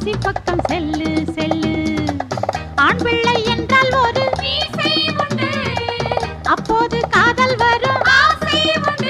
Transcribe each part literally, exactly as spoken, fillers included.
காசி பக்கம் cell cell. ஆண் பிள்ளை என்றால் ஒரு மீசை உண்டு, அப்போது காதல் வரும் ஆசை உண்டு.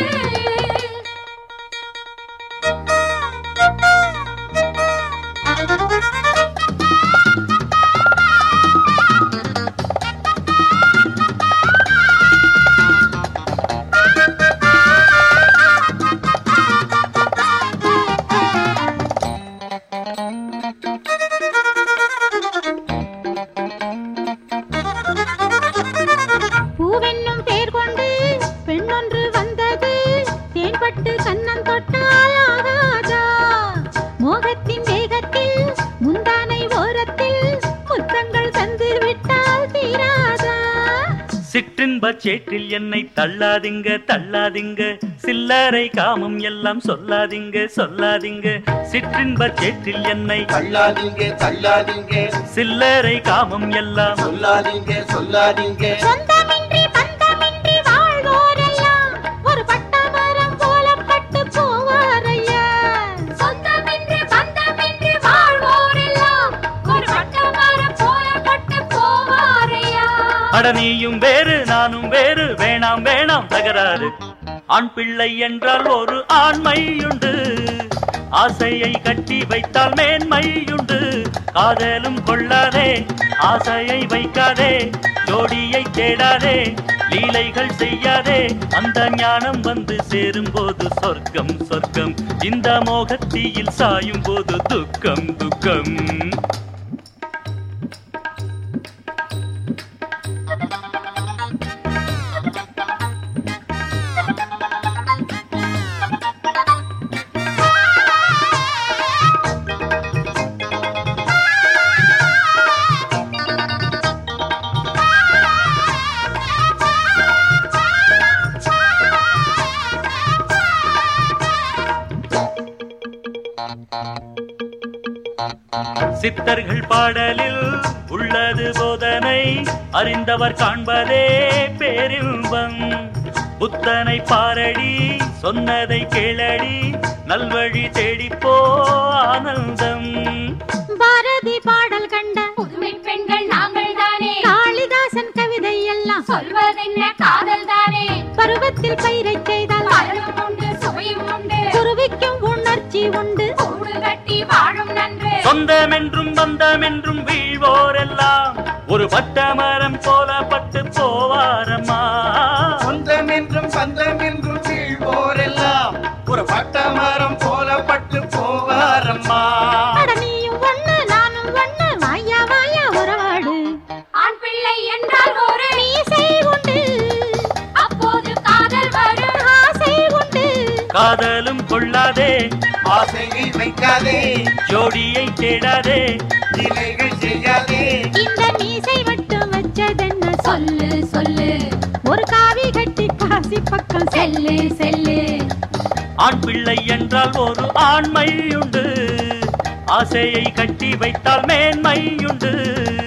பூவென்னும் பேர் கொண்டு பெண்ணொன்று வந்தது, தேன்பட்டு கண்ணம் தொட்டால் ஆகாதா? மோகத்தின் வேகத்தில் முந்தானை ஓரத்தில் முத்தங்கள் தந்து விட்டால் தீராதா? சிற்றின்ப சேற்றில் என்னை தள்ளாதீங்க தள்ளாதீங்க, சில்லறை காமம் எல்லாம் சொல்லாதீங்க சொல்லாதீங்க. சிற்றின்ப சேற்றில் என்னை தள்ளாதீங்க தள்ளாதீங்க, சில்லறை காமம் எல்லாம் சொல்லாதீங்க சொல்லாதீங்க. சொந்தமின்றி பந்தமின்றி வாழ்வோரெல்லாம் ஒரு பட்டமரம் போல பட்டு போவாரையா. சொந்தமின்றி பந்தமின்றி வாழ்வோரெல்லாம் ஒரு பட்டமரம் போல பட்டு போவாரையா. அட நீயும் வேறு நானும் வேறு, வேணாம் வேணாம் தகராறு. ஆண் பிள்ளை என்றால் ஒரு ஆண்மையுண்டு, ஆசையை கட்டி வைத்தால் மேன்மையுண்டு. காதலும் கொள்ளாதே, ஆசையை வைக்காதே, ஜோடியை தேடாதே, லீலைகள் செய்யாதே. அந்த ஞானம் வந்து சேரும் போது சொர்க்கம் சொர்க்கம், இந்த மோகத்தீயில் சாயும் போது துக்கம் துக்கம். சித்தர்கள் பாடலில் உள்ளது போதனை, அறிந்தவர் காண்பதே பேரின்பம். புத்தனை பாரடி, சொன்னதை கேளடி, நல்வழி தேடிப்போ ஆனந்தம். பாரதி பாடல் கண்ட புதுமை பெண்கள் நாங்கள் தானே, காளிதாசன் கவிதை எல்லாம் சொல்வதென்ன காதல் தானே. பருவத்தில் பயிரை செய்தால் பலனும் உண்டு சுவையும் உண்டு, குருவிக்கும் உணர்ச்சி உண்டு, கூடு கட்டி வாழும் நன்று. சொந்தமென்றும் பந்தமென்றும் வீழ்வோரெல்லாம் ஒரு பட்டமரம் போல பட்டு போவாரம்மா. சொந்தமென்றும் பந்தமென்றும் வீழ்வோரெல்லாம் ஒரு பட்டமரம் போல பட்டு போவாரம்மா. அட நீயும் ஒண்ணு நானும் ஒண்ணு, வாயா வாயா உறவாடு. ஆண் பிள்ளை என்றால் ஒரு மீசை உண்டு, அப்போது காதல் வரும் ஆசை உண்டு. காதலும் கொள்ளாதே, ஆசையை வைக்காதே, ஜோடியை தேடாதே, லீலைகள் செய்யாதே. இந்த மீசை மட்டும் வச்சதென்ன சொல்லு சொல்லு, ஒரு காவி கட்டி காசி பக்கம் செல்லு செல்லு. ஆண் பிள்ளை என்றால் ஒரு ஆண்மையுண்டு, ஆசையை கட்டி வைத்தால் மேன்மையுண்டு.